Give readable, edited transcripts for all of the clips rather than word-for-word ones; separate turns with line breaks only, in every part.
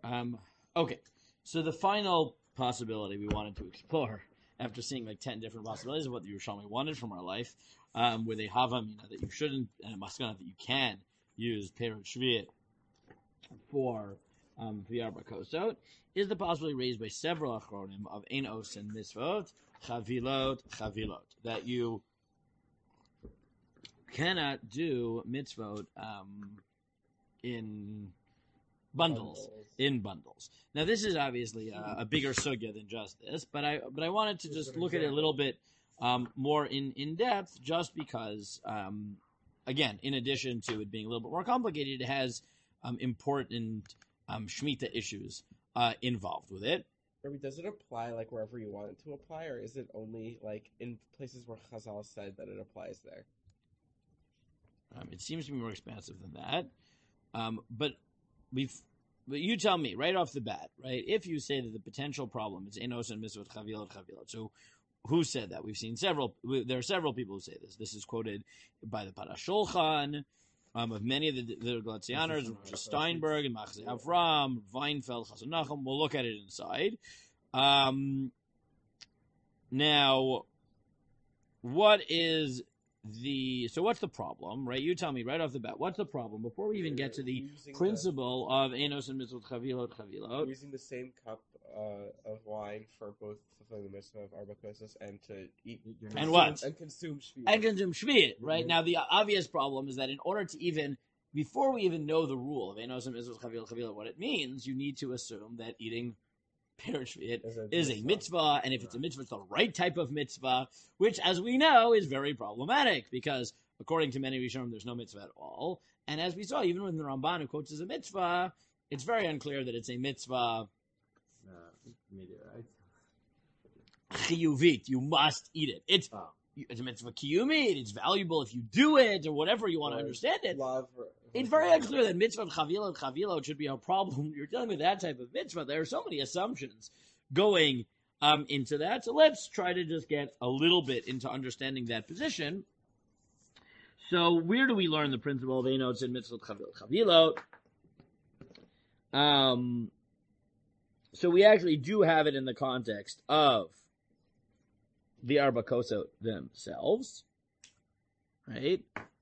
Okay, so the final possibility we wanted to explore, after seeing like 10 different possibilities of what the Yerushalmi wanted from our life, where they have that you shouldn't, and a maskana that you can use Perut Shvi'it for the Arba Kosot, is the possibility raised by several achronim of Ein Os and Mitzvot, Chavilot, that you cannot do mitzvot in bundles. Now, this is obviously a bigger sugya than just this, but I wanted to just look at it a little bit more in depth, just because, again, in addition to it being a little bit more complicated, it has important Shemitah issues involved with it.
Does it apply like wherever you want it to apply, or is it only like in places where Chazal said that it applies there?
It seems to be more expansive than that. But you tell me right off the bat, right? If you say that the potential problem is Enos and Mitzvot Chavilot. So who said that? We've seen there are several people who say this. This is quoted by the Parashulchan, of many of the Glatzianers, Steinberg and Machzeh Avram, Weinfeld, Chazon Nachum. We'll look at it inside. Now, what's the problem, right? You tell me right off the bat, what's the problem before we even get to the principle of Enos and Mitzvot Chavilot.
We're using the same cup of wine for both fulfilling the mitzvah of Arba Kosos and to eat
and what?
And consume Shvi'it.
Right? Mm-hmm. Now, the obvious problem is that in order to before we even know the rule of Enos and Mitzvot Chavilot, what it means, you need to assume that eating Perut Shvi'it is a mitzvah, and if it's a mitzvah, it's the right type of mitzvah, which, as we know, is very problematic, because according to many Rishonim, there's no mitzvah at all. And as we saw, even when the Ramban, who quotes as a mitzvah, it's very unclear that it's a mitzvah chiyuvit. You must eat it. It's a mitzvah kiyumit. It's valuable if you do it, or whatever you want to understand it. It's very unclear that mitzvah chavilot should be a problem. You're dealing with that type of mitzvah. There are so many assumptions going into that. So let's try to just get a little bit into understanding that position. So where do we learn the principle of Enos and mitzvah chavilot? So we actually do have it in the context of the Arba Kosot themselves, right?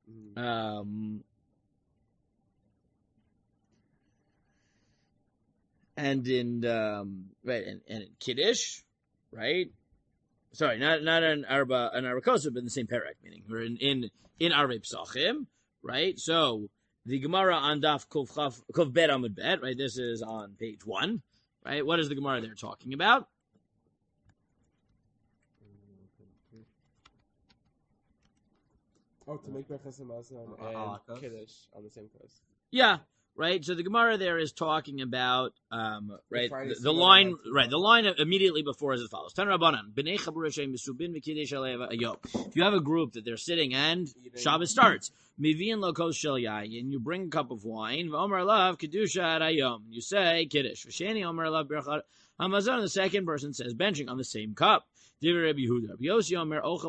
And in and in Kiddush, right? Sorry, not an Arba Kosot, but in the same parak, meaning we're in Arvei Pesachim, right? So the Gemara on Daf Kov Bet Amud Bet, right? This is on page 1, right? What is the Gemara there talking about?
To make Berachas Hamazon and Kiddush on the same coast.
Yeah, right. So the Gemara there is talking about right the line immediately before is as follows: Tan Rabbanan b'nei Chabur Hashem Misubin v'Kiddush Alev Ayom. If you have a group that they're sitting and Shabbos starts, Mivian Lokos Shel Yayin, you bring a cup of wine. V'Omer Lav Kedusha Ayom. You say Kiddush. V'Sheni Omer Lav Berachas Hamazon. The second person says benching on the same cup. So first of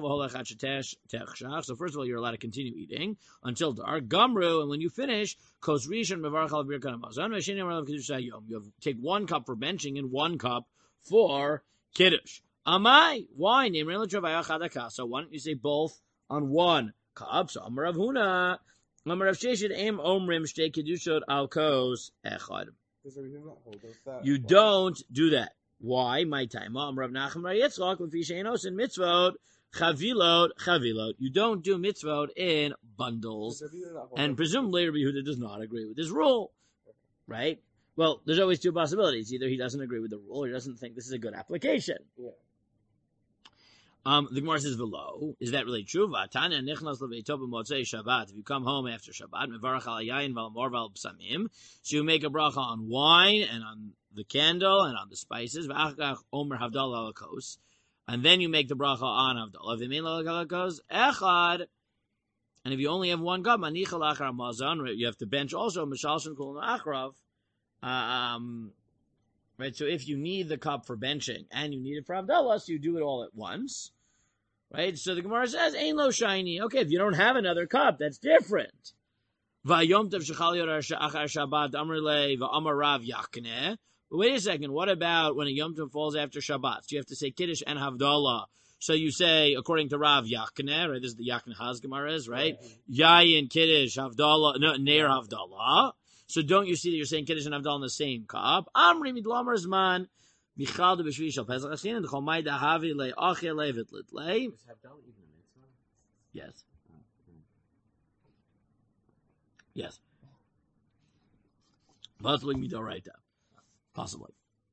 all, you're allowed to continue eating until dark. Gamru, and when you finish, you take 1 cup for benching and 1 cup for kiddush. Amai, why? So why don't you say both on 1 cup? So Amar Rav Huna, Amar Rav Sheshet, Em Omrim Shtei Kiddushot Al Kos Echad. You don't do that. Why? My time. Rav Nachman Bar Yitzchak Enos in mitzvot chavilot. You don't do mitzvot in bundles, and presumably Rabbi Yehuda does not agree with this rule, right? Well, there's always 2 possibilities: either he doesn't agree with the rule, or he doesn't think this is a good application. Yeah. The Gemara says below, is that really true? If you come home after Shabbat, so you make a bracha on wine and on the candle and on the spices, and then you make the bracha on Havdalah. And if you only have 1 cup, you have to bench also. Right, so if you need the cup for benching and you need it for Havdalah, so you do it all at once. Right, so the Gemara says, "Ain't lo shiny." Okay, if you don't have another cup, that's different. Vayom Tov shechal yor achar Shabbat Amar le va'amar Rav Yakneh. But wait a second. What about when a Yom Tov falls after Shabbat? So you have to say Kiddush and Havdalah. So you say, according to Rav Yakneh, right? This is the Yakneh Hazgemar, right? Yayin Kiddush Havdalah, no, Ner Havdalah. So don't you see that you're saying Kiddush and Havdalah in the same cup? Amri midlamar zman. Michal de b'shvi shel Pesach Hashin and chomai da havi le ache levit litlei.
Is Havdalah even a mitzvah?
Yes. Yes. Possibly midoraita. Possibly.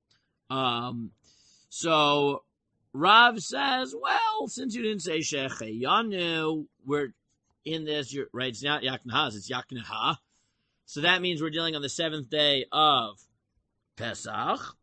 So Rav says, well, since you didn't say shecheyanu, we're in this. You're right. It's not yaknehaz. It's yakneha. So that means we're dealing on the seventh day of Pesach.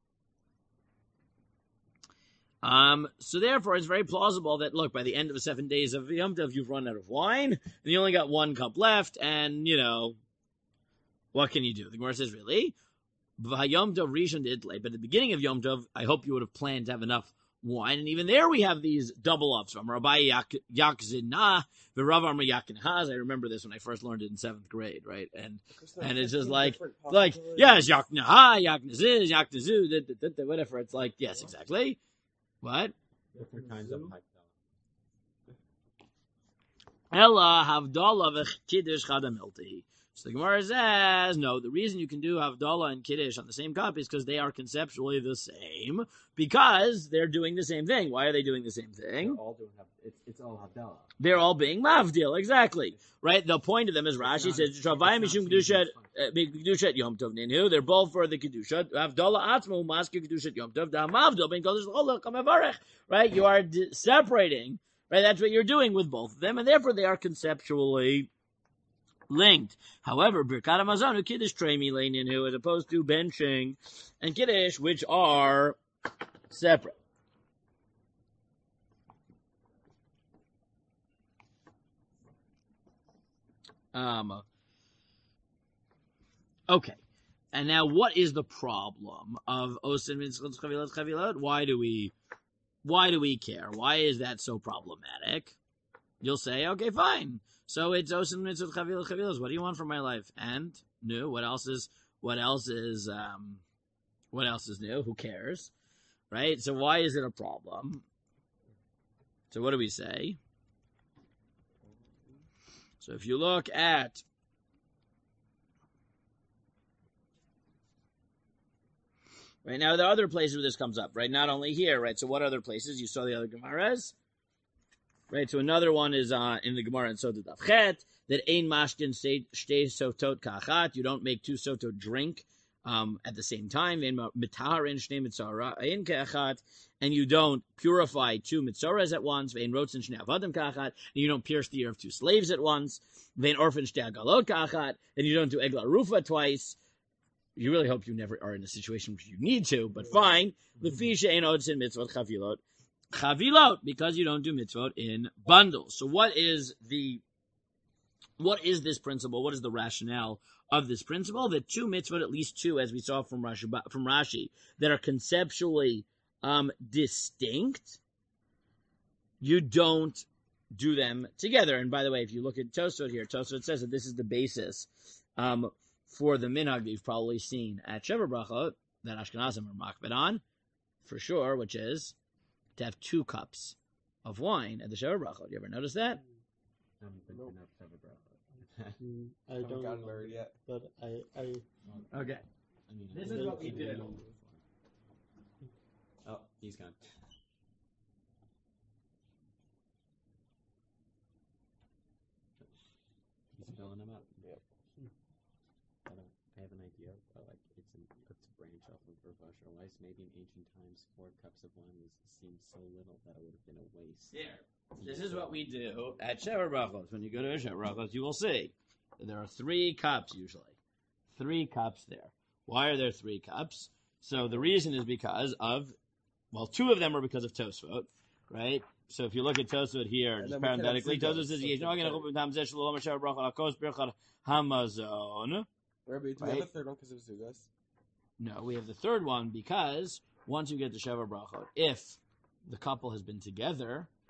So therefore, it's very plausible that, look, by the end of the 7 days of Yom Tov, you've run out of wine, and you only got 1 cup left, and, what can you do? The Gemara says, really? V'hayom Tov rishon d'idlei. But at the beginning of Yom Tov, I hope you would have planned to have enough wine, and even there we have these double-ups from Rabbi Yakzinah, the Rav Amar Yakinhaz. I remember this when I first learned it in 7th grade, right? And it's just like, yes, Yaknaha, Yaknaziz, Yaknazu, whatever. It's like, yes, exactly. What?
Different kinds of Havdalah.
Ella Havdalah v'Kiddush chadam iltihi. So the Gemara says, no, the reason you can do Havdalah and Kiddush on the same cup is because they are conceptually the same, because they're doing the same thing. Why are they doing the same thing?
They're all doing it's all Havdalah.
They're all being mavdil, exactly. Right? The point of them is Rashi says, Travayim mishum kedushat Yom Tov ninu. They're both for the kedushat. Havdalah atzma umaski kedushat Yom Tov. Da mavdil ben kodesh l'cholach kamevarech. Right? You are separating. Right? That's what you're doing with both of them, and therefore they are conceptually linked. However, Birkat Hamazon, Kiddush Tremi Leininu, as opposed to benching and Kiddush, which are separate. Okay. And now what is the problem of Osin Mitzvot Chavilot Chavilot? Why do we care? Why is that so problematic? You'll say, okay, fine. So it's Osin Mitzvot Chavilot Chavilot. What do you want from my life? And new. What else is new? Who cares? Right? So why is it a problem? So what do we say? So if you look at right now, there are other places where this comes up, right? Not only here, right? So what other places? You saw the other Gemaras, right? So another one is in the Gemara in Sotah Daf Chet, that ein mashkin shtei sotot kachat. You don't make 2 sotot drink at the same time. And you don't purify 2 mitzoras at once. And you don't pierce the ear of 2 slaves at once. And you don't do egla rufa twice. You really hope you never are in a situation where you need to, but fine. Chavilot, because you don't do mitzvot in bundles. So what is this principle? What is the rationale of this principle? That 2 mitzvot, at least 2, as we saw from Rashi, that are conceptually distinct, you don't do them together. And by the way, if you look at Tosfot here, Tosfot says that this is the basis for the minhag that you've probably seen at Sheva Brachot, that Ashkenazim are makbid on, for sure, which is to have 2 cups of wine at the Sheva Brachot. You ever notice that?
I haven't gotten married yet.
But I
Okay. This is what we do.
Oh, he's gone. He's filling him up.
Yep.
I have an idea. It's a branch off of Rav Asher Weiss. Maybe in ancient times, 4 cups of wine seemed so little that it would have been a waste.
There. This is what we do at Sheva Brachos. When you go to a Sheva Brachos, you will see that there are 3 cups usually. 3 cups there. Why are there 3 cups? So the reason is because of, 2 of them are because of Tosfot, right? So if you look at Tosfot here, just parenthetically, Tosfot says, Hamazon.
Rabbi, do we have a third one because of Zugas?
No, we have the third one because once you get to Sheva Brachot, if the couple has been together,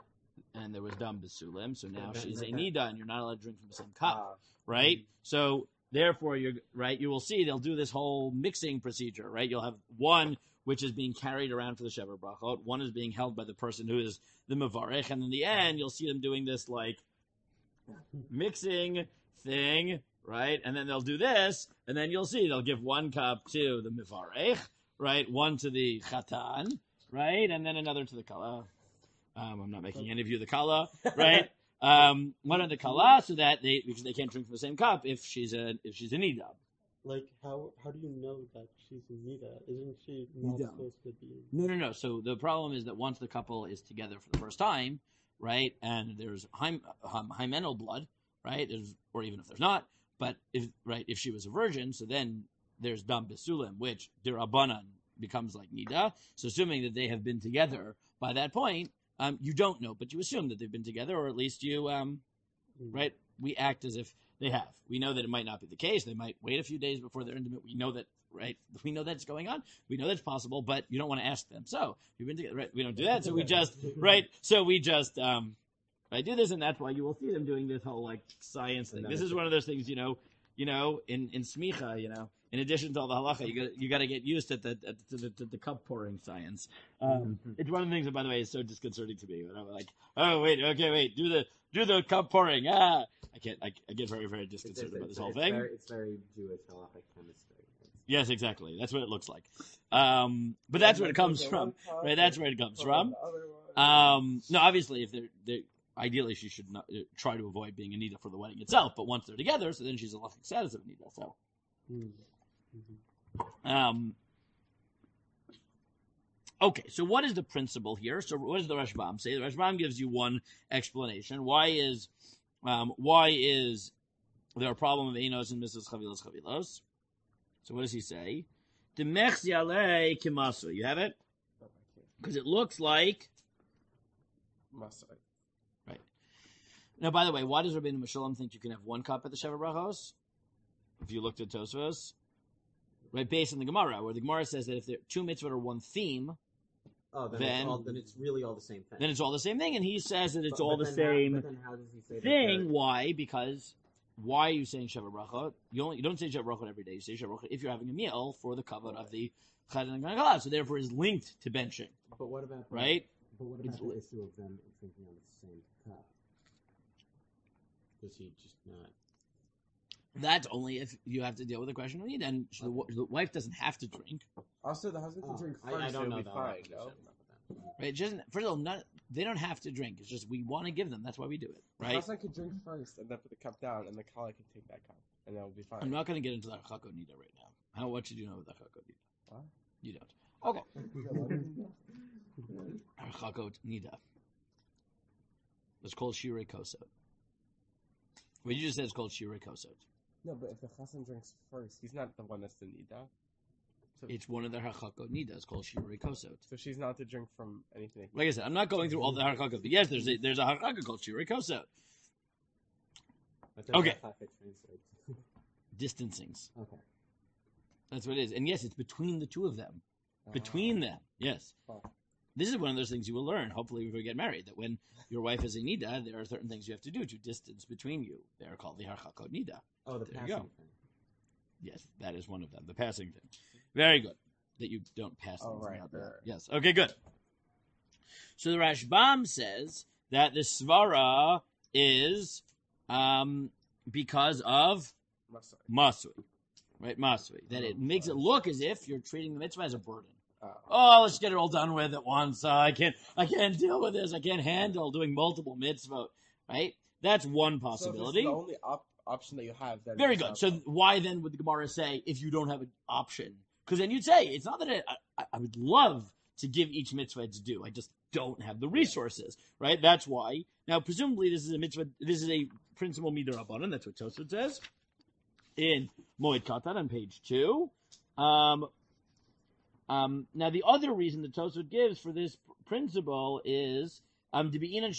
and there was dam bisulim, so now
Then-
she's a
then-
nida, and you're not allowed to drink from the same cup,
Ah,
right? So therefore, you're right. You will see they'll do this whole mixing procedure, right? You'll have one which is being carried around for the shever brachot, one is being held by the person who is the mevarech, and in the end, you'll see them doing this like mixing thing, right? And then they'll do this, and then you'll see they'll give one cup to the mevarech, right? One to the chatan, right? And then another to the kala. I'm not making any of you the kala, right? One of the kala, so that because they can't drink from the same cup if she's a nida.
Like, how do you know that she's Nida? Isn't she not
Nida.
supposed to be?
No. So the problem is that once the couple is together for the first time, right, and there's hymenal blood, right? Or even if there's not, but if she was a virgin, so then there's dam bisulim, which dirabanan becomes like nida. So assuming that they have been together by that point, you don't know, but you assume that they've been together, or at least you, right? We act as if they have. We know that it might not be the case. They might wait a few days before they're intimate. We know that, right? We know that's going on. We know that's possible, but you don't want to ask them. So you've been together, right? We don't do that. So we just, right? So we just, I do this, and that's why you will see them doing this whole like science thing. This is one of those things, in smicha, in addition to all the halacha, you got to get used to the cup pouring science. It's one of the things that, by the way, is so disconcerting to me. When I'm like, oh wait, do the cup pouring. I get very, very disconcerted about this whole thing.
It's very Jewish halachic chemistry.
Yes, exactly. That's what it looks like. But that's where it comes from, right? That's where it comes from. No, obviously, if they're ideally, she should not try to avoid being a nida for the wedding itself. But once they're together, so then she's a halachic status of a nida. So. Okay, so what is the principle here? So what does the Rashbam say? The Rashbam gives you one explanation. Why is there a problem of Enos and Mrs. Chavilos? So what does he say? Kimasu. You have it? Because it looks like...
Masai.
Right. Now, by the way, why does Rabbeinu Meshulam think you can have one cup at the Shever Brachos? If you looked at Tosfos, right, based on the Gemara, where the Gemara says that if there are two mitzvot are one theme,
then it's really all the same thing.
then it's all the same thing, and he says that it's all the
then
same
but then how does he say
thing.
that
Why? Because why are you saying Shever Bracha? You don't say Shever Bracha every day. You say Shever Bracha if you're having a meal for the kavod of the Chatan and Gangalah. So therefore, is linked to benching,
But what about
right?
But what about the issue of them drinking on the same cup? Was he just not?
That's only if you have to deal with the question of need, and the wife doesn't have to drink,
Also, the husband can drink first.
I don't
it'll
know
be
the
fine.
halachic
No?
shit about that.
right? Just first of all, they don't have to drink. It's just we want to give them. That's why we do it,
The
right?
husband could drink first and then put the cup down, and the kala can take that cup, and that'll be fine.
I'm not going to get into the Chako Nida right now. How much do you know about the Chako Nida?
What?
You don't. Okay. Chako Nida. It's called Shirei Kosot. What you just said is called Shirei Kosot.
No, but if the husband drinks first, he's not the one that's the nida.
It's one of the Chako Nida. It's called Shirei Kosot.
So she's not to drink from anything.
Like I said, I'm not going through all the Chako, but yes, there's a Chako called Shirei Kosot.
But then
Okay.
that's how it translates.
Distancings.
Okay.
That's what it is. And yes, it's between the two of them. Between them. Yes.
Oh.
This is one of those things you will learn, hopefully, if we get married, that when your wife is a nida, there are certain things you have to do to distance between you. They are called the harchakot nida.
Oh, the
There you
passing
go.
thing.
Yes, that is one of them. The passing thing. Very good. That you don't pass
Oh,
things
right,
out there.
right.
Yes. Okay, good. So the Rashbam says that the svara is because of
Masai.
masui. Right, masui. That it makes it look as if you're treating the mitzvah as a burden.
Oh.
Oh, let's get it all done with at once. I can't deal with this. I can't handle doing multiple mitzvot. Right? That's one possibility.
So if this is the only option that you have, then
Very
it's
good.
not
So
fine.
why then would the Gemara say if you don't have an option? Because then you'd say it's not that I would love to give each mitzvah its due. I just don't have the resources. Right? That's why. Now, presumably, this is a mitzvah. This is a principal midrabanan. That's what Tosfot says in Moed Katan on page 2. Now, the other reason that Tosfot gives for this principle is is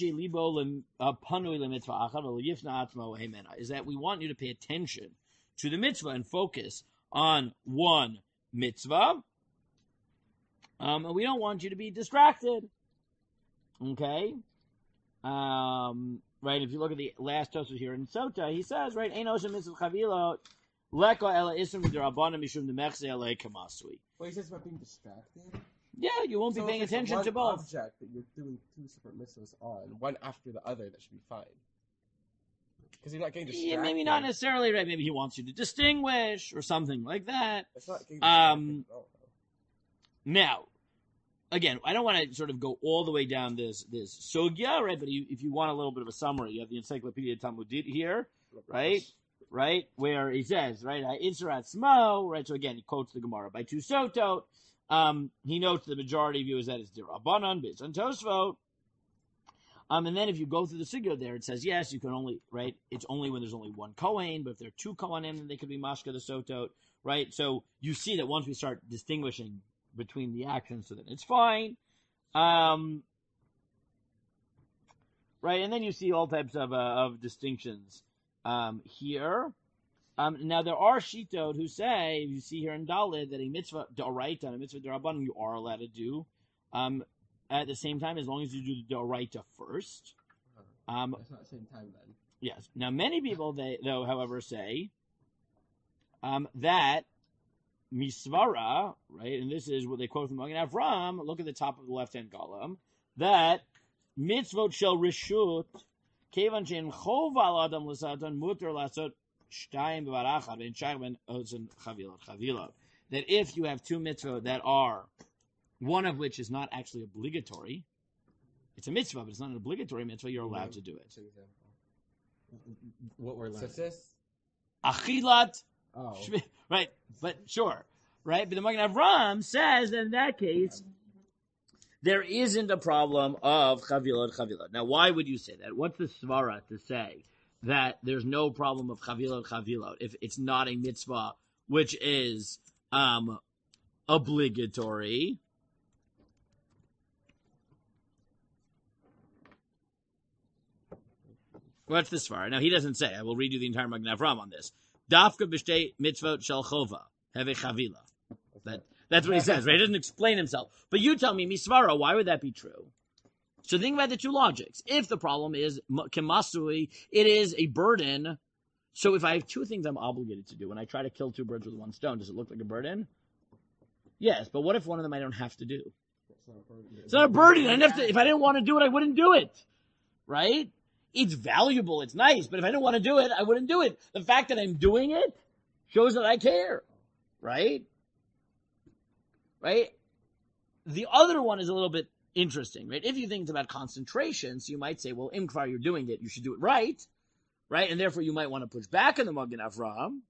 that we want you to pay attention to the mitzvah and focus on one mitzvah, and we don't want you to be distracted. Okay, Right, if you look at the last Tosfos here in Sota, he says, right, Ein Oshem Mitzvah Chavilot, Leko Ela Ism V'Derabbanan Mishum Demechse Elei Kamasui.
Well, he says about being distracted.
Yeah, you won't be
So
paying
if it's
attention
one
to both.
object that you're doing two separate mitzvahs on, one after the other, that should be fine. Because you're not getting distracted.
Yeah, maybe not necessarily, right? Maybe he wants you to distinguish or something like that.
It's not getting distracted at all, though.
Now, again, I don't want to sort of go all the way down this sugya, right? But if you want a little bit of a summary, you have the Encyclopedia Talmudit here, right? Right, where he says, right, Israt Smo, right? So again, he quotes the Gemara by two Sotot. He notes the majority view is that it's Dirabanan, based on Tosfot. And then if you go through the sugya there, it says, yes, you can only, right, it's only when there's only one Kohen, but if there are two Kohanim, then they could be Mashka the Sotot, right? So you see that once we start distinguishing between the actions, so then it's fine. Right, and then you see all types of distinctions here. Now there are Shitot who say, you see here in Dalit, that a mitzvah d'oraita and a mitzvah d'rabbanan you are allowed to do at the same time, as long as you do the d'oraita first.
That's not the same time then.
Yes. Now many people, though, however, say that misvara, right, and this is what they quote from Magen Avram, look at the top of the left-hand column, that mitzvot shel rishut, kevan she'en chov al adam l'satan muter lasot shtayim b'varachad ben shayach ben ozen chavilot. That if you have two mitzvot that are, one of which is not actually obligatory, it's a mitzvah, but it's not an obligatory mitzvah, you're allowed to do it.
What we're learning.
Tzitzis?
Achilat,
Oh.
right, but sure, right? But the Magen Avram says that in that case, there isn't a problem of chavilot. Now, why would you say that? What's the svara to say that there's no problem of chavilot if it's not a mitzvah which is obligatory? What's the svara? Now, he doesn't say. I will read you the entire Magen Avram on this. Dafka b'shtei mitzvot shel chova have a chavila. That's what he says, right? He doesn't explain himself. But you tell me, misvara, why would that be true? So think about the two logics. If the problem is kemasui, it is a burden. So if I have two things I'm obligated to do, and I try to kill two birds with one stone, does it look like a burden? Yes, but what if one of them I don't have to do? It's not a burden. I have to, if I didn't want to do it, I wouldn't do it. Right? It's valuable, it's nice, but if I didn't want to do it, I wouldn't do it. The fact that I'm doing it shows that I care. Right? Right? The other one is a little bit interesting, right? If you think it's about concentration, so you might say, well, imkvar, you're doing it, you should do it right? Right? And therefore you might want to push back on the Magen Avraham.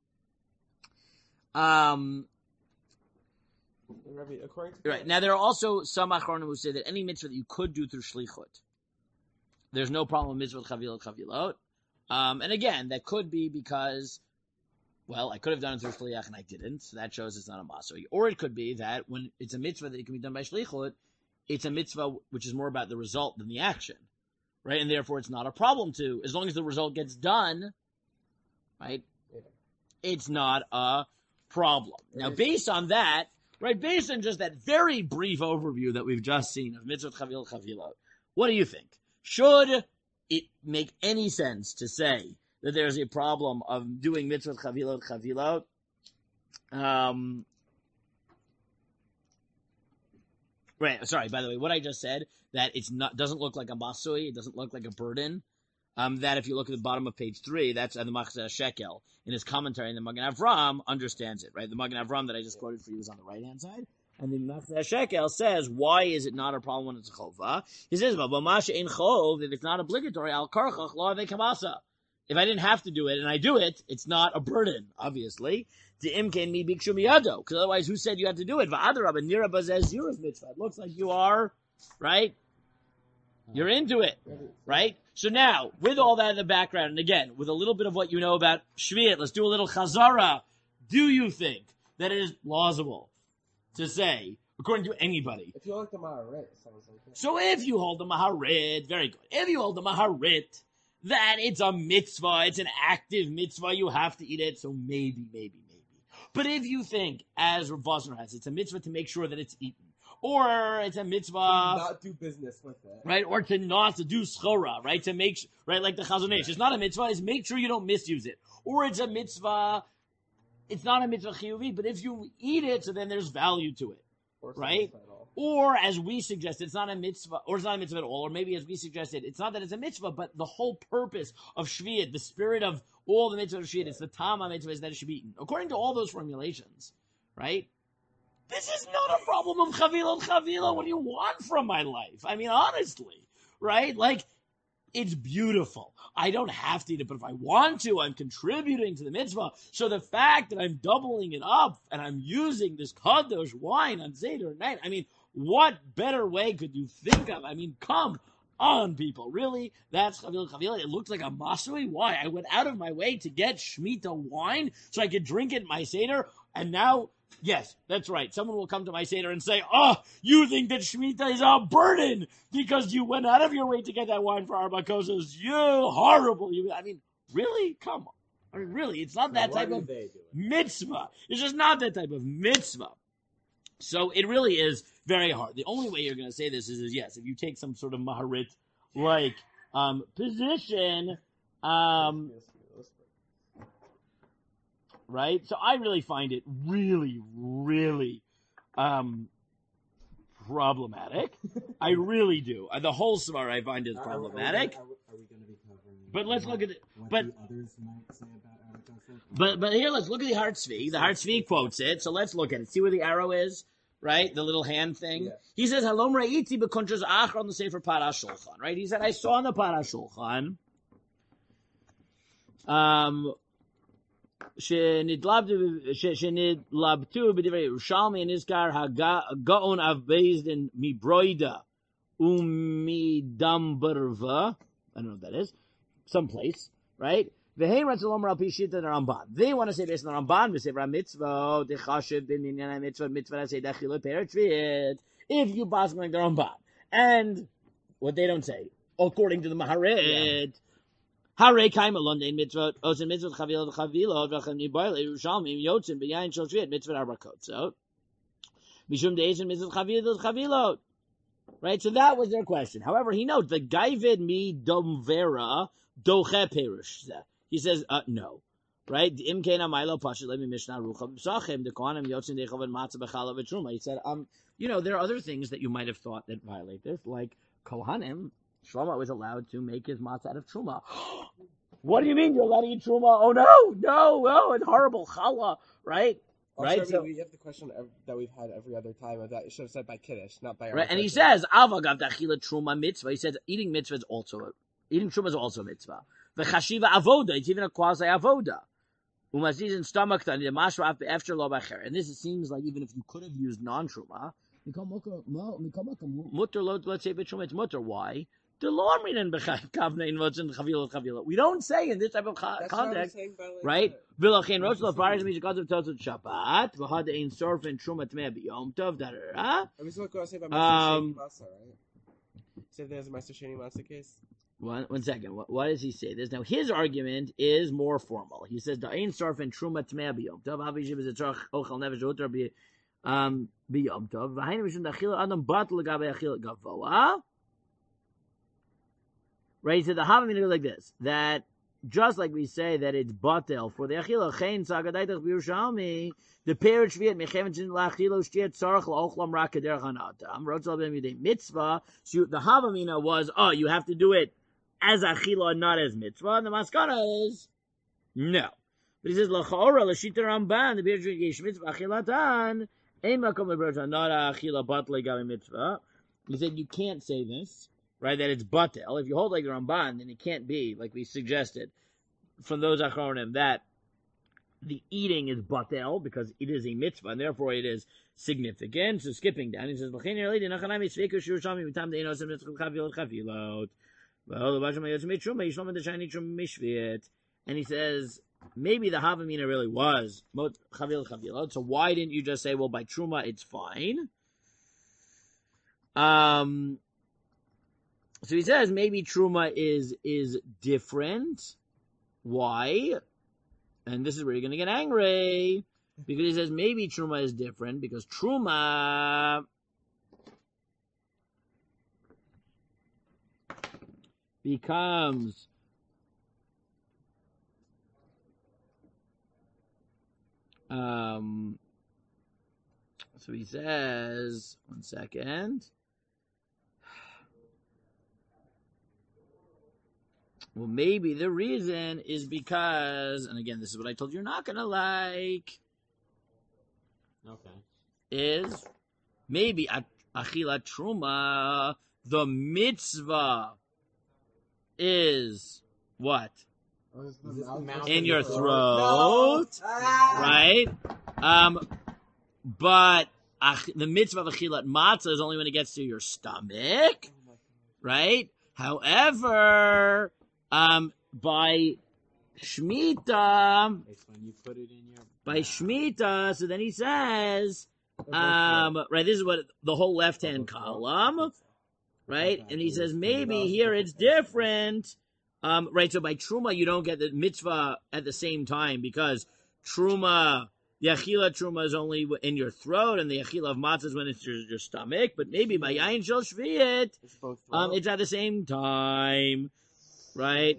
Right. Now there are also some achronim who say that any mitzvah that you could do through shlichut, there's no problem with mitzvah chavilot. And again, that could be because, well, I could have done it through shliach and I didn't, so that shows it's not a masoi. Or it could be that when it's a mitzvah that it can be done by shlichut, it's a mitzvah which is more about the result than the action, right? And therefore it's not a problem to, as long as the result gets done, right? It's not a problem. Now, based on that, right, based on just that very brief overview that we've just seen of mitzvot chavilot, what do you think? Should it make any sense to say that there's a problem of doing mitzvot chavilot? Right. Sorry. By the way, what I just said, that doesn't look like a masui, it doesn't look like a burden. That if you look at the bottom of page 3, that's the Machzeh Shekel in his commentary, and the Magen Avram understands it. Right. The Magen Avram that I just quoted for you is on the right hand side. And the Machzeh Shekel says, why is it not a problem when it's a chova? He says, that it's not obligatory, al karchach lo ave kamasa. If I didn't have to do it and I do it, it's not a burden, obviously. The imken mi bikshu miyado. Because otherwise, who said you had to do it? Va'adarab and nira bazeh zirus mitzvah. It looks like you are, right? You're into it, right? So now, with all that in the background, and again, with a little bit of what you know about Shvi'at, let's do a little chazara. Do you think that it is plausible to say, according to anybody?
If you like the Maharit, sounds like that.
So if you hold the Maharit, very good. If you hold the Maharit, that it's a mitzvah, it's an active mitzvah, you have to eat it, so maybe. But if you think, as Rav Vosner has, it's a mitzvah to make sure that it's eaten, or it's a mitzvah
not do business with it.
right? Or to not to do schora, right? To make, right? Like the Chazon Ish. It's not a mitzvah, it's make sure you don't misuse it. Or it's a mitzvah, it's not a mitzvah chiyuvi, but if you eat it, so then there's value to it,
Or
right? Or as we suggested, it's not a mitzvah, or it's not a mitzvah at all, or maybe as we suggested, it's not that it's a mitzvah, but the whole purpose of Shvi'at, the spirit of all the mitzvah of Shvi'at, it's the Tama mitzvah is that it should be eaten. According to all those formulations, right? This is not a problem of chavila. What do you want from my life? I mean, honestly, right? Like, it's beautiful. I don't have to eat it, but if I want to, I'm contributing to the mitzvah. So the fact that I'm doubling it up and I'm using this kadosh wine on Seder night, I mean, what better way could you think of? I mean, come on, people. Really? That's chavila. It looks like a masui. Why? I went out of my way to get Shemitah wine so I could drink it in my Seder, and now... Yes, that's right. Someone will come to my Seder and say, oh, you think that Shemitah is a burden because you went out of your way to get that wine for Arba Kosas. You horrible. I mean, really? Come on. I mean, really, it's not that type of mitzvah. It's just not that type of mitzvah. So it really is very hard. The only way you're going to say this is yes, if you take some sort of maharit like position, right? So I really find it really, really problematic. I really do. The whole svar I find is problematic.
Are we going to be covering?
But let's look at it.
What
But
the others might say about Arba
but here, let's look at the Har Tzvi. The Har Tzvi quotes it, so let's look at it. See where the arrow is, right? The little hand thing.
Yeah.
He says, "Halom ra'iti b'kontras achron the Sefer Parash Shulchan." Right? He said, "I saw in the Parash Shulchan." שנדלבטו בדברי ירושלמי נזכר הגאון אב בייזדין מברוידה ומדמברבה, I don't know what that is, someplace, right? V'hei ratzalom al pishita the Ramban. They want to say based on the Ramban, v'sevra mitzvah, dechashiv b'minyan mitzvah say dachilo peretvit. If you pass like the Ramban, and what they don't say, according to the Maharet. Hare kaim alondein mitzvot, osin mitzvot chavilot v'chem niboyle Yerushalmim yotzim b'yayin shel shviat mitzvot arba kotzot. Mishum deizin mitzvot chavilot. Right, so that was their question. However, he notes the gaivid mi domvera doche perush. He says, no. Right, the imkein amaylo pashut levi mishnah rucha b'sachem the kohanim yotzim deichov and matzah b'chalav v'truma. He said, there are other things that you might have thought that violate this, like kohanim. Shlomo was allowed to make his matzah out of truma. What do you mean you're allowed to eat truma? Oh no, it's horrible. Challah, right?
Also,
right?
I mean,
So,
we have the question that we've had every other time of that. It should have said by Kiddush, not by
right,
Arba
and he
Kosher.
says, Avagav dachila truma mitzvah. He says, eating truma is also a mitzvah. The chashiva avoda, it's even a quasi avoda. Umaziz in stomach, and this seems like even if you could have used non-truma, mutter, let's say it's mutter. Why? We don't say in this type of
That's what I'm
context,
saying by, like,
right? V'lochein rosh l'faris mishikav totzot Shabbat v'had ein sorf and truma tmei b'yom tov darara.
Are we still going to say about Master Sheni Masa, right? Say there's a Master Sheni Masa case?
One second. What does he say? Now his argument is more formal. He says the ein sorf and truma tmei b'yom tov havishiv is a tzarch ochal nefesh uter b'yom tov v'hainu mishum dachil adam bat l'gabei achil gavoa. Right, so the Havamina like this, that just like we say that it's batel for the achila chein sagadaitach b'Yerushalmi, the parent shviat mechevet shin lachilo shtiat tzarach la'ochlam rak kederach hanatam rotzal ben yudei mitzvah. So the Havamina was, you have to do it as achila and not as mitzvah. And the maskana is no. But he says lachaora l'shita Ramban the parent shviat yesh mitzvah achilatan ein makom lebrota not achila batle gabi mitzvah. He said you can't say this. Right, that it's batel. If you hold like the Ramban, then it can't be, like we suggested, from those achronim, that the eating is batel, because it is a mitzvah, and therefore it is significant. So skipping down, he says, and he says, maybe the Havamina really was chavilot, so why didn't you just say, well, by Truma it's fine? So he says maybe Truma is different. Why? And this is where you're going to get angry. because he says maybe truma is different because truma becomes so he says, one second. Well, maybe the reason is because, and again, this is what I told you you're not going to like,
Okay.
is maybe Achilat Truma, the mitzvah is what? In your throat, right? But the mitzvah of Achilat Matzah is only when it gets to your stomach, right? However, by Shemitah,
It's when you put it in your
by Shemitah, so then he says, right, this is what the whole left-hand column, right? And he says, maybe here it's different, right? So by Truma, you don't get the mitzvah at the same time because Truma, the Achila Truma is only in your throat, and the Achila of Matzah is when it's your stomach, but maybe by Yain Shel Shvi'it, it's at the same time, right?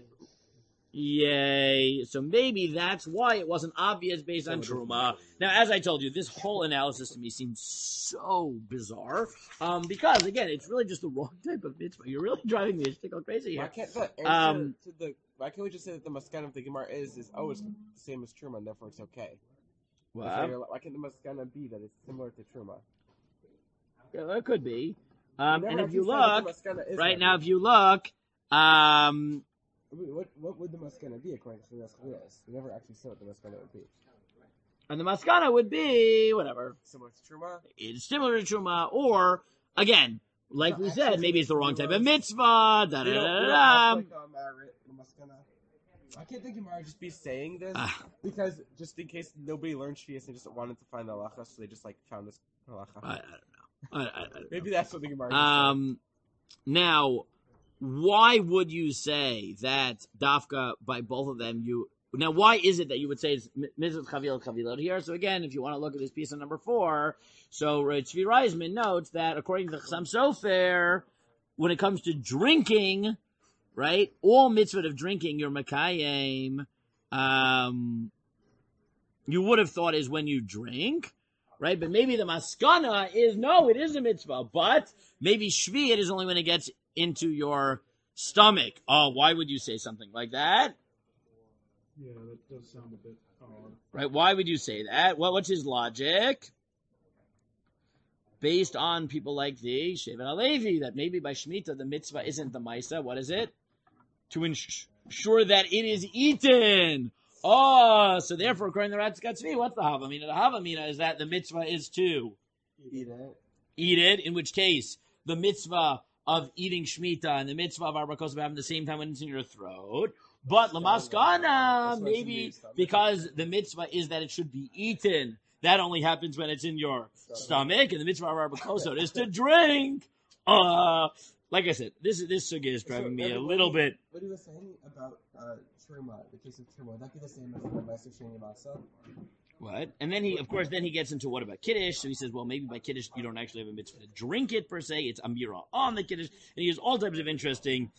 Yay. So maybe that's why it wasn't obvious based on Truma. Now, as I told you, this whole analysis to me seems so bizarre. Because, again, it's really just the wrong type of mitzvah. You're really driving me to go crazy here.
Why can't the answer to the? Why can't we just say that the maskana of the Gemara is it's the same as Truma, and therefore it's okay?
What?
Why can't the maskana be that it's similar to Truma?
Yeah, that could be.
We never
And if
actually
you
said that
look,
the maskana is
right
that.
now, if you look,
What would the maskana be according to the Maskanas? We never actually said what the maskana would be.
and the maskana would be, whatever.
Similar to Truma?
It's similar to Truma, or, again, like we said, maybe it's the wrong type of mitzvah, da-da-da-da-da.
I can't think Gemara just be saying this because just in case nobody learned Shvius and just wanted to find the halacha, so they just like found this halacha.
I don't know.
Maybe that's what the Gemara is saying.
Now, why would you say that dafka by both of them now why is it that you would say it's mitzvah chavilot here? So again, if you want to look at this piece on number 4, so Tzvi Reisman notes that according to the Chassam Sofer, when it comes to drinking, right, all mitzvah of drinking, your makayim, you would have thought is when you drink, right? But maybe the maskana is, no, it is a mitzvah, but maybe shvi'it is only when it gets into your stomach. Oh, why would you say something like that?
Yeah, that does sound a bit odd.
Right? Why would you say that? What's his logic? Based on people like the Shevet HaLevi, that maybe by Shemitah the mitzvah isn't the Maisa. What is it? To ensure that it is eaten. Oh, so therefore, according to the Ratzkat Tzvi, what's the Havamina? The Havamina is that the mitzvah is to eat it, in which case the mitzvah of eating Shemitah and the mitzvah of Arba Kosov happen the same time when it's in your throat. But Lamaskana, maybe because the mitzvah is that it should be eaten. That only happens when it's in your stomach, and the mitzvah of Arba Kosov is to drink. Like I said, this sugya is driving me a little bit.
What he was saying about Truma, the case of Truma, would that be the same as the Meiser Sheni Masa?
What? And then he gets into what about Kiddush? So he says, well, maybe by Kiddush you don't actually have a mitzvah to drink it per se. It's Amira on the Kiddush. And he has all types of interesting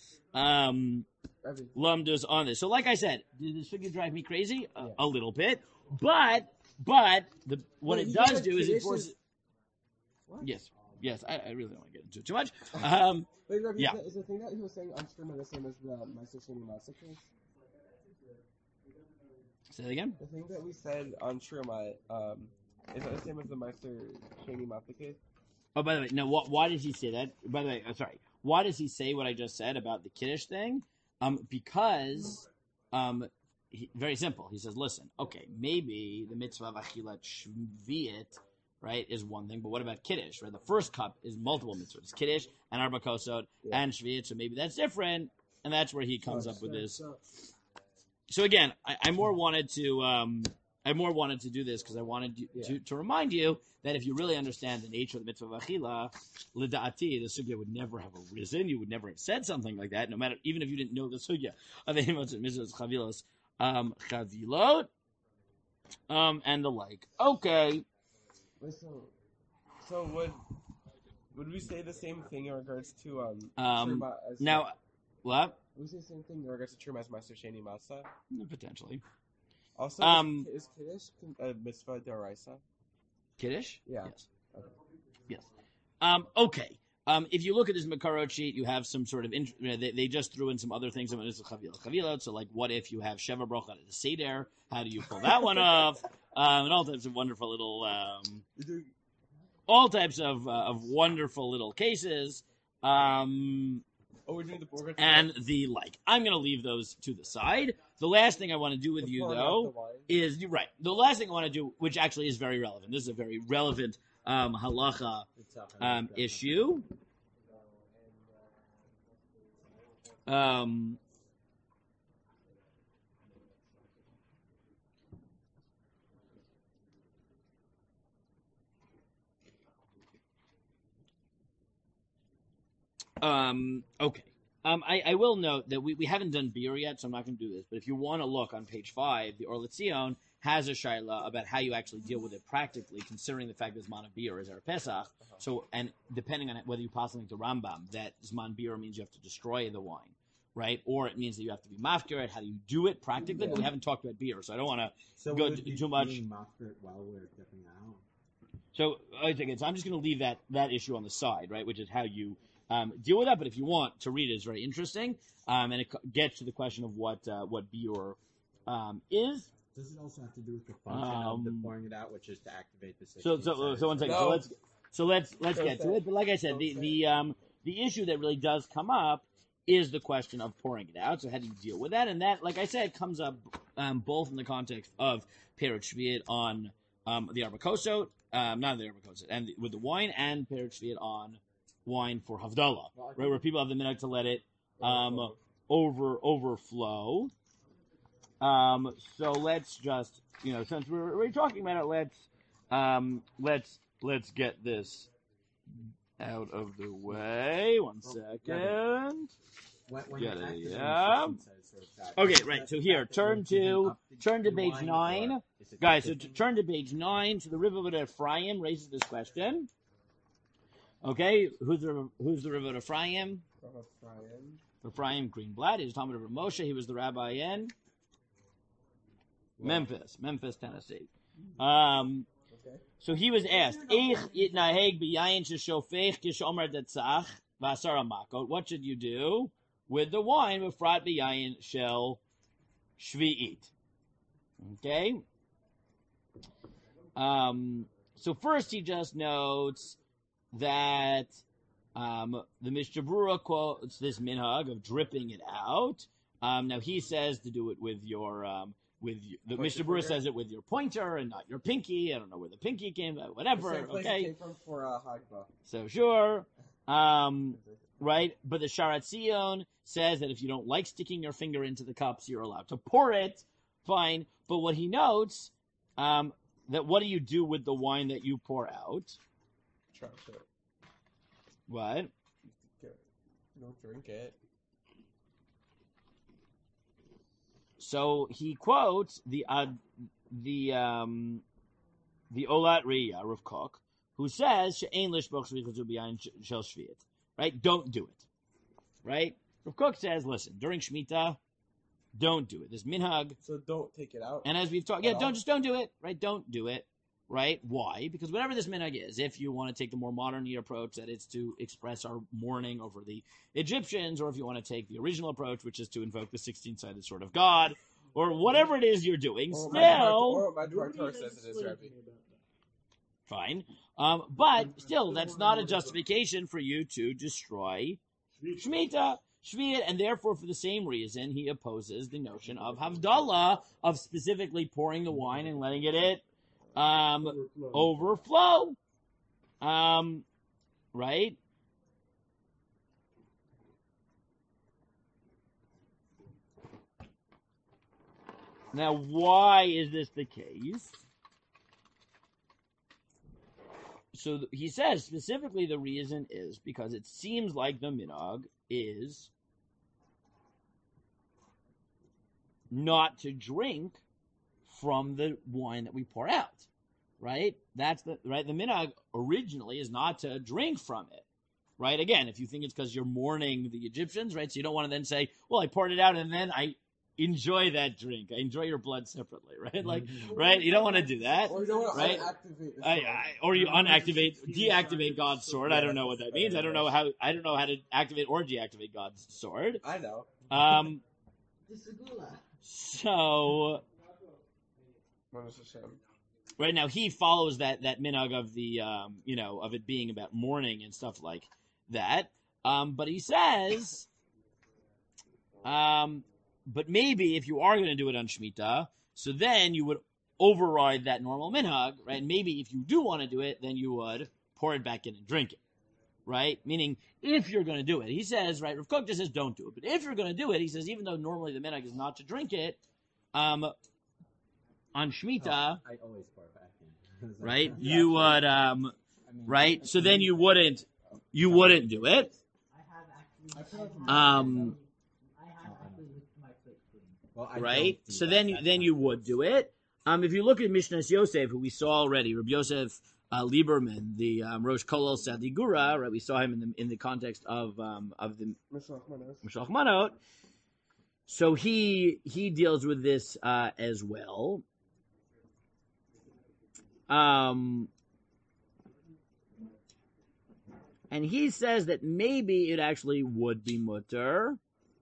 lumdus on this. So like I said, did this figure drive me crazy? A little bit. But what it does do is it forces... Yes, I really don't want to get into it too much.
Wait, Rabbi,
yeah.
is the thing that he was saying on Truma the same as the Meiser Sheni Masa case?
Say that again?
The thing that we said on Truma, is that the same as the Meiser Sheni Masa case?
Oh, by the way, no. Why did he say that? By the way, I'm sorry. Why does he say what I just said about the Kiddush thing? Because, very simple. He says, listen, okay, maybe the mitzvah of Achilat Shvi'it, right, is one thing, but what about Kiddush, right? The first cup is multiple mitzvahs. It's Kiddush and Arba Kosod and Shvi'it, so maybe that's different, and that's where he comes up with this. So again, I more wanted to do this because I wanted to remind you that if you really understand the nature of the mitzvah of achila, lida'ati, the sugya would never have arisen. You would never have said something like that, no matter, even if you didn't know the sugya of the mitzvah chavilos chavilot. and the like. Okay.
So would we say the same thing in regards to
Um,
truma as
Now, what?
would we say the same thing in regards to truma as Master Sheni Masa?
Potentially.
Also, is Kiddush a mitzvah deraisa?
Kiddush?
Yeah.
Yes.
Okay.
Yes. Okay. If you look at this Makarot sheet, you have some sort of they just threw in some other things. So, like, what if you have Sheva Brocha at the Seder? How do you pull that one off? And all types of wonderful little, all types of wonderful little cases.
We're doing the Borga
And the like. I'm going to leave those to the side. The last thing I want to do with you, though, is you're right. The last thing I want to do, which actually is very relevant. This is a very relevant halacha issue. Okay. I will note that we haven't done beer yet, so I'm not going to do this. But if you want to look on page 5, the Or L'Tzion has a shaila about how you actually deal with it practically, considering the fact that Zman of beer is Erev Pesach. So, and depending on whether you pass something to Rambam, that Zman beer means you have to destroy the wine, right? Or it means that you have to be mafkir it. How do you do it practically? But we haven't talked about beer, so I don't want to go too much.
While we're dipping out.
So I'm just going to leave that issue on the side, right? Which is how you deal with that. But if you want to read it, it's very interesting, and it gets to the question of what biur is.
Does it also have to do with the function of the pouring it out, which is to activate the 16
So 1 second.
No.
So let's get to it. But like I said, the issue that really does come up is the question of pouring it out. So how do you deal with that? And that, like I said, comes up both in the context of Perut Shvi'it on the Arbakosot, not the Arbakosot, and with the wine, and Perut Shvi'it on wine for Havdalah, right? Where people have the minhag to let it overflow. So let's just, since we're already talking about it, let's get this out of the way. 1 second. Okay, right. So here, turn to page 9, guys. So turn to page 9. So the Rivavot Ephraim raises this question. Okay, who's the Rivavot Ephraim? Ephraim Greenblatt. He's Talmud of Moshe. He was the rabbi in Memphis, Tennessee. So he was asked, what should you do with the wine b'frat b'yayin shel shvi'it? Okay. So first he just notes that the Mishnah Berurah quotes this minhag of dripping it out. Now he says to do it with your the Mishnah Berurah says it with your pointer and not your pinky. I don't know where the pinky came from, whatever. Okay.
Came from for Hagba.
So sure. Right? But the Sharat Sion says that if you don't like sticking your finger into the cups, you're allowed to pour it. Fine. But what he notes, that what do you do with the wine that you pour out?
Trash it.
What?
Don't drink it.
So he quotes the Olat Riyah Rav Kook, who says she'ein lishboch shvichu b'yayin shel shvi'it. Right? Don't do it. Right? Rav Kook says, listen, during Shemitah, don't do it. This minhag.
So don't take it out.
And as we've talked, don't do it. Right? Don't do it. Right? Why? Because whatever this minhag is, if you want to take the more modern year approach, that it's to express our mourning over the Egyptians, or if you want to take the original approach, which is to invoke the 16-sided sword of God, or whatever it is you're doing,
Or
still...
my Torah says it is, Rabbi.
Fine. But still, that's not a justification for you to destroy Shemitah. And therefore, for the same reason, he opposes the notion of Havdalah, of specifically pouring the wine and letting it overflow. Right? Now, why is this the case? So he says specifically the reason is because it seems like the minhag is not to drink from the wine that we pour out, right? That's the minhag originally is not to drink from it, right? Again, if you think it's because you're mourning the Egyptians, right? So you don't want to then say, well, I poured it out and then I enjoy that drink. I enjoy your blood separately, right? Like, right? You don't want to do that,
Or you don't want to
right?
unactivate the sword.
Or you deactivate God's sword. I don't know what that means. I don't know how to activate or deactivate God's sword.
I know.
So
Baruch Hashem.
right now he follows that minhag of the of it being about mourning and stuff like that. But he says, but maybe if you are going to do it on Shemitah, so then you would override that normal minhag, right? And maybe if you do want to do it, then you would pour it back in and drink it, right? Meaning, if you're going to do it, he says, right? Rav Kook just says don't do it, but if you're going to do it, he says even though normally the minhag is not to drink it, on Shemitah,
I always pour it back in.
right? You would, right? So then you wouldn't do it.
Well, I
Right?
don't do
So
that.
then
That's
you
not-
would do it. If you look at Mishnah Yosef, who we saw already, Rabbi Yosef Lieberman, the Rosh Kollel Sadigura, right? We saw him in the context of the Mashalach Manot. So he deals with this as well. And he says that maybe it actually would be mutter.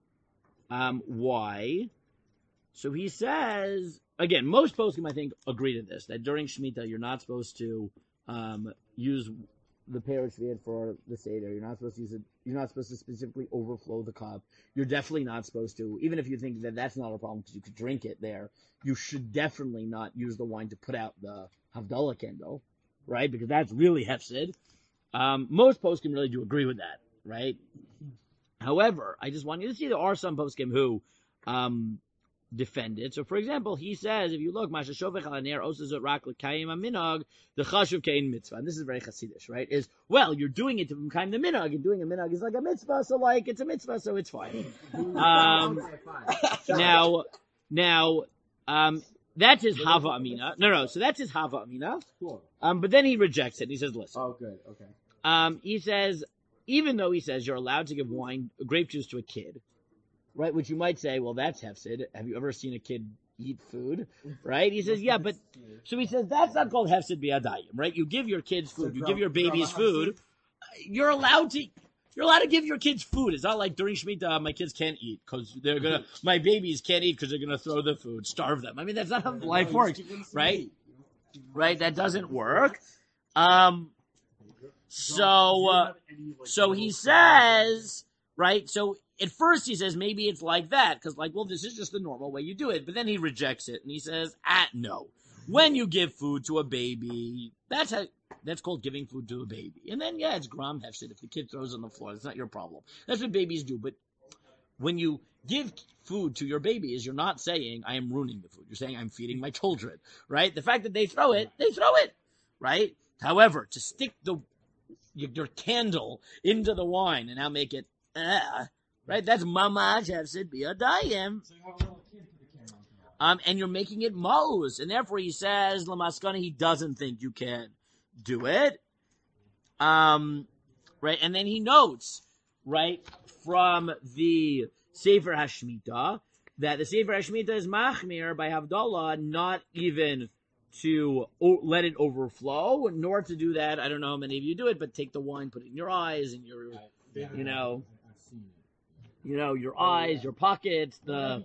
Why? So he says, again, most poskim, I think, agree to this, that during Shemitah, you're not supposed to use the Peretz Shviat for the Seder. You're not supposed to use it. You're not supposed to specifically overflow the cup. You're definitely not supposed to, even if you think that that's not a problem because you could drink it there, you should definitely not use the wine to put out the Havdalah candle, right? Because that's really hefsid. Most poskim really do agree with that, right? However, I just want you to see there are some poskim who defend it. So, for example, he says, if you look, Masha Shovech al Ner Osazot Rak L'Kayim HaMinhag, the Chashuv Kein Mitzvah, and this is very Hasidish, right? Is, well, you're doing it to Mekayim the Minhag, and doing a Minhag is like a mitzvah, so like, it's a mitzvah, so it's fine. Now, that's his Hava Amina. No, so that's his Hava Amina.
Cool.
But then he rejects it. He says, listen.
Oh, good. Okay.
He says, even though he says you're allowed to give grape juice to a kid, right? Which you might say, well, that's hefsid. Have you ever seen a kid eat food? Right? He says, yeah, but, so he says, that's not called hefsid bi'adayim, right? You give your kids food, you give your babies food, you're allowed to give your kids food. It's not like during Shemitah, my kids can't eat because my babies can't eat because they're going to throw the food, starve them. I mean, that's not how life works, right? Right? That doesn't work. So he says, right? So at first he says maybe it's like that because, like, well, this is just the normal way you do it. But then he rejects it and he says, no. When you give food to a baby, that's called giving food to a baby. And then it's gram hefsid if the kid throws on the floor. It's not your problem. That's what babies do. But when you give food to your babies, you're not saying I am ruining the food. You're saying I'm feeding my children, right? The fact that they throw it, right? However, to stick your candle into the wine and now make it, right? That's mamaj hefsid bi'adayim. And you're making it mos, and therefore he says lamaskana he doesn't think you can do it, right? And then he notes, right, from the Sefer Hashmita that the Sefer Hashmita is machmir by Havdalah, not even to let it overflow, nor to do that. I don't know how many of you do it, but take the wine, put it in your eyes, and your, your eyes, your pockets,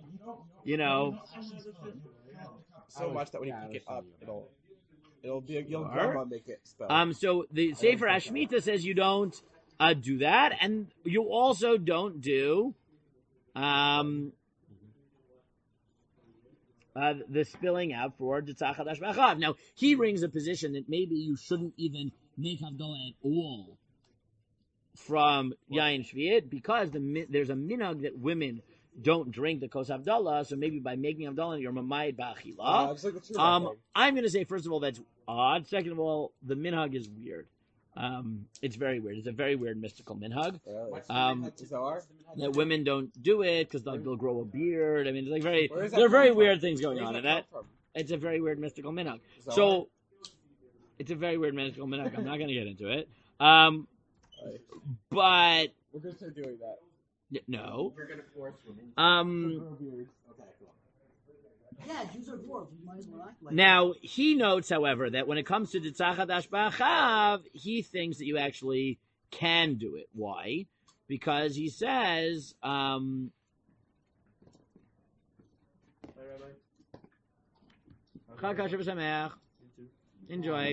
so much that when you pick it up, it'll be you'll grandma make it spill.
So the Sefer Hashmita says you don't do that, and you also don't do the spilling out for Ditzach Hadash B'Achav. Now he brings a position that maybe you shouldn't even make Havdalah at all from Yain Shvi'it because there's a minhag that women don't drink the Kos Havdalah, so maybe by making Havdalah, you're Mamayit Ba'achila. I'm going to say, first of all, that's odd. Second of all, the minhag is weird. It's very weird. It's a very weird mystical minhag. That women don't do it because they'll grow a beard. I mean, it's like there are very weird things going on in that. It's a very weird mystical minhag.
Is that
So, it's a very weird mystical minhag. I'm not going to get into it. But
We're gonna start doing that.
no.
We're gonna force women.
Okay, cool.
Yeah, Jews are dwarves. You might as well act like
Now, he notes, however, that when it comes to Ditzachad Ashbachav, he thinks that you actually can do it. Why? Because he says, Chag Kasher B'Sameach. Enjoy.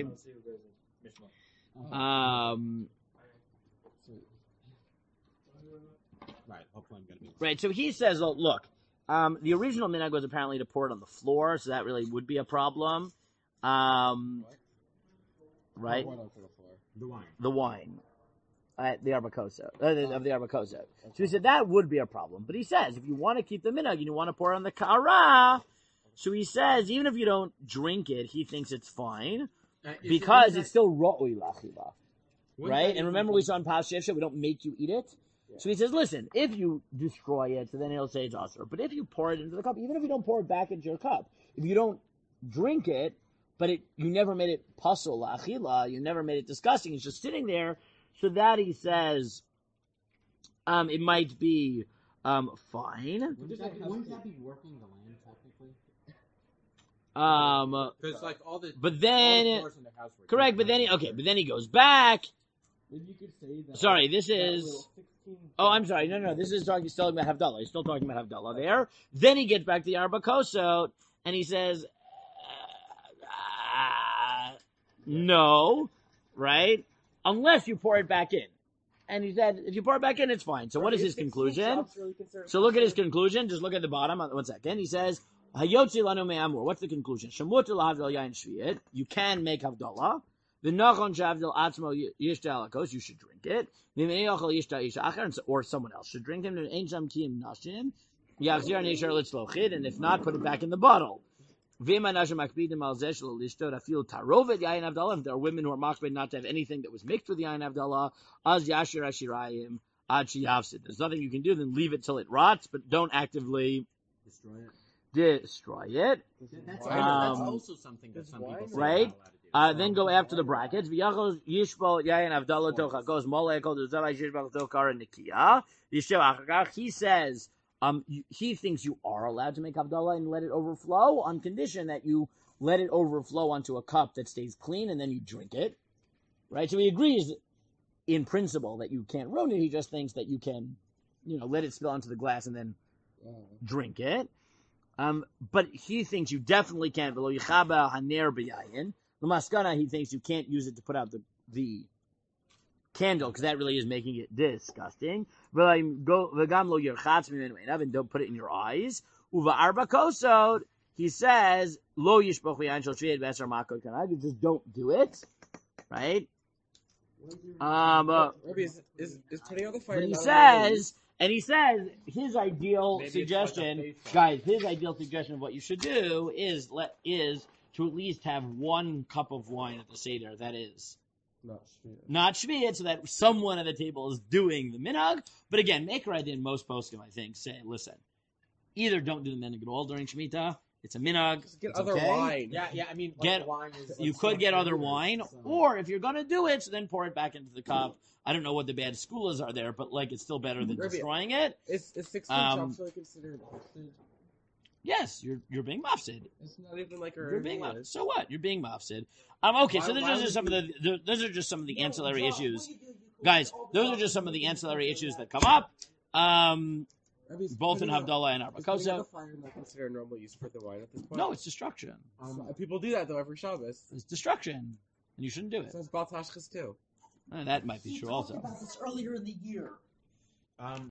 Right, hopefully I'm going to be...
Right, so he says, oh, look, the original minhag was apparently to pour it on the floor, so that really would be a problem. Right?
What onto the floor?
The wine.
The wine. The Arbacosa. Of the Arbacosa. So he said that would be a problem. But he says, if you want to keep the minhag and you want to pour it on the kara, so he says, even if you don't drink it, he thinks it's fine, because it's still ro'ui lachila. Right? And remember we saw in Pas Shefsha, we don't make you eat it. Yeah. So he says, listen, if you destroy it, so then he'll say it's asur. But if you pour it into the cup, even if you don't pour it back into your cup, if you don't drink it, but you never made it pasul la'achila, you never made it disgusting, it's just sitting there, so that he says, it might be fine.
Wouldn't that be working the land technically?
Because like all the
but then
all the floors in the house were
correct, but then he goes back.
Then you could say that.
Sorry, this is. Oh, I'm sorry. No. This is still talking about Havdalah. He's still talking about Havdalah there. Then he gets back to the Arba Kosot and he says, no, right? Unless you pour it back in. And he said, if you pour it back in, it's fine. So what is his conclusion? So look at his conclusion. Just look at the bottom. 1 second. He says, Hayotzi lanu me'amur. What's the conclusion? Shemut l'havdal yain shviyit. You can make Havdalah. V'nachon shavdal atzmo yishta alakos. You should drink it. V'mei yochel yishta isha acher. Or someone else should drink him. Ein sham kiyim nashim. Yachzir nishar litzlochid. And if not, put it back in the bottle. V'ima nashim akbidim al zesh l'ishtot afil tarovet yain Havdalah. If there are women who are makbid not to have anything that was mixed with yain Havdalah, az yashir ashirayim ad sheyavsid. There's nothing you can do. Then leave it till it rots, but don't actively destroy it.
That's also something that some people say
right?
not allowed to do.
Then go after the brackets. V'yachol yishbol yayin Havdalah tocha goes molei kol dezarai yishbol tokar nikia. Yishev achagach. He says, he thinks you are allowed to make Havdalah and let it overflow on condition that you let it overflow onto a cup that stays clean and then you drink it. Right? So he agrees in principle that you can't ruin it. He just thinks that you can, let it spill onto the glass and then drink it. But he thinks you definitely can't. V'lo yichaba haner b'yayin. L'maskana, he thinks you can't use it to put out the candle because that really is making it disgusting. V'gam lo yirchatz mimenu einav, and don't put it in your eyes. Uva arba kosot, he says lo yishpoch yayin shel shviyat v'esar makot kanag. You just don't do it, right?
Rabbi, is putting out the fire?
But he says his ideal suggestion, guys. His ideal suggestion of what you should do is to at least have 1 cup of wine at the seder. That is not shviyat, so that someone at the table is doing the minhag. But again, Maker Adin, most poskim, I think, say, listen, either don't do the minhag at all during Shemitah. It's a minhag.
Just get
it's
other
okay.
wine.
Yeah, I mean,
wine is
You could get other wine, or if you're going to do it, so then pour it back into the cup. I don't know what the bad schoolas are there, but it's still better than destroying it.
Is 16 chops really considered mafsid?
Yes, you're being mafsid.
It's not even like
You're being mafsid. So what? You're being mafsid. Okay, so those are just some of the ancillary issues, guys. Those are just some of the ancillary issues that come up. Both in Havdalah and Arba Kosot.
Is fire not considered normal use for the wine at this point?
No, it's destruction.
People do that though every Shabbos.
It's destruction, and you shouldn't do it.
So it's Baltashchas too.
That might be true also.
About this earlier in the year.